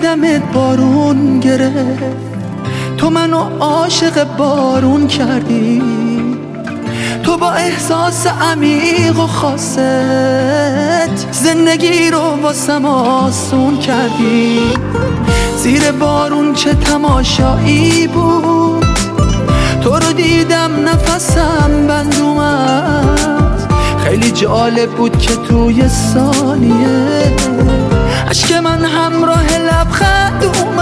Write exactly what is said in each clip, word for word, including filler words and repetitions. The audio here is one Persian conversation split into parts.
دیدمت بارون گرفت، تو منو عاشق بارون کردی، تو با احساس عمیق و خاصت زندگی رو واسم آسون کردی. زیر بارون چه تماشایی بود، تو رو دیدم نفسم بند اومد. خیلی جالب بود که توی ثانیه اشک من همراه لبخند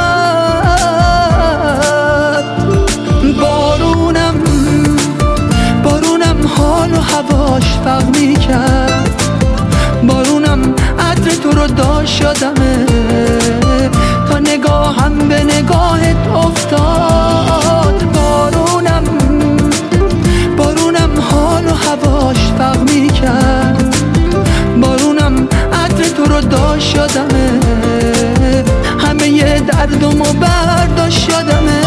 اومد. بارونم بارونم حال و هواش فرق میکرد، بارونم عطر تو رو داشت یادمه، تا نگاهم به نگاهت افتاد. بارونم بارونم حال و هواش فرق میکرد، بارونم عطر تو رو داشت یادمه، همه ی دردمو برداشت یادمه.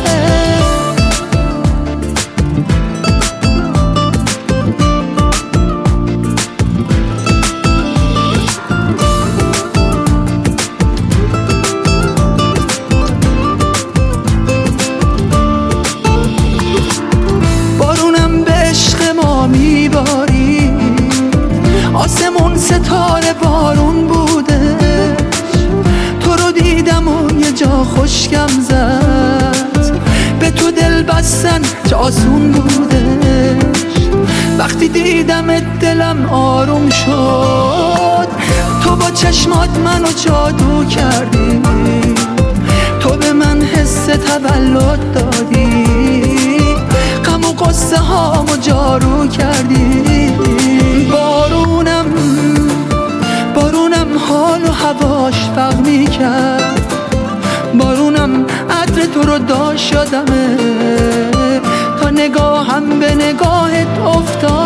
میباری آسمون ستاره بارون بوده، تو رو دیدم و یه جا خوشگم زد، به تو دل بستن چه آسون بودش. وقتی دیدمت دلم آروم شد، تو با چشمات منو جادو کردی، تو به من حس تولد دادی، غم و قصه هامو جارو کردی. بارونم بارونم حال و هواش فرق میکرد، بارونم عطر تو رو داشت یادمه، تا نگاهم به نگاهت افتاد.